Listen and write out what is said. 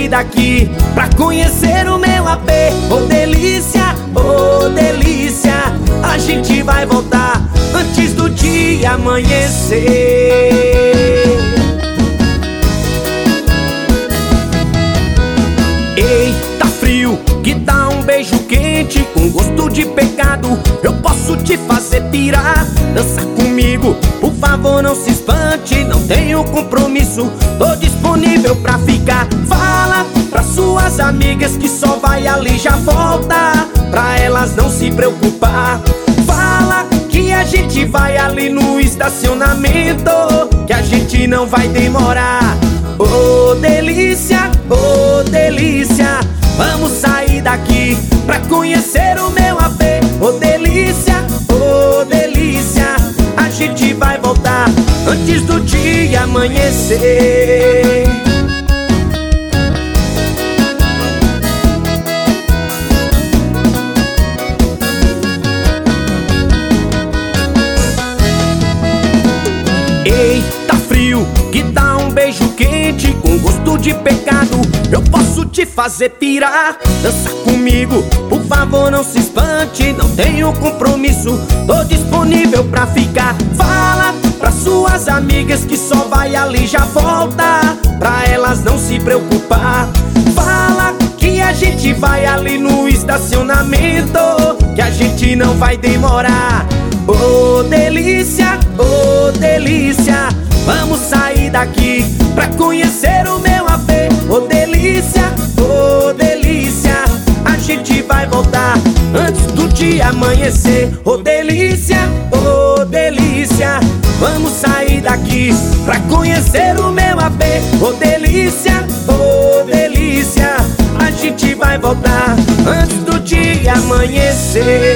daqui pra conhecer o meu AP. Ô delícia, a gente vai voltar antes do dia amanhecer. Ei, tá frio, que tal um beijo quente com gosto de pecado? Eu posso te fazer pirar. Dança comigo, por favor não se espante. Não tenho compromisso, tô disponível pra ficar. Fala pra suas amigas que só vai ali já volta, pra elas não se preocupar. Fala que a gente vai ali no estacionamento, que a gente não vai demorar. Ô delícia, vamos sair daqui pra conhecer o meu AP. Ô delícia, a gente vai voltar antes do dia amanhecer. Ei, tá frio, que tal um beijo quente com gosto de pecado? Eu posso te fazer pirar. Dança comigo, por favor não se espante. Não tenho compromisso, tô disponível pra ficar. Fala pra suas amigas que só vai ali já volta, pra elas não se preocupar. Fala que a gente vai ali no estacionamento, que a gente não vai demorar. Ô delícia, vamos sair daqui pra conhecer o meu AP. Ô delícia, a gente vai voltar antes do dia amanhecer. Ô delícia, vamos sair daqui pra conhecer o meu AP. Ô delícia, a gente vai voltar antes do dia amanhecer.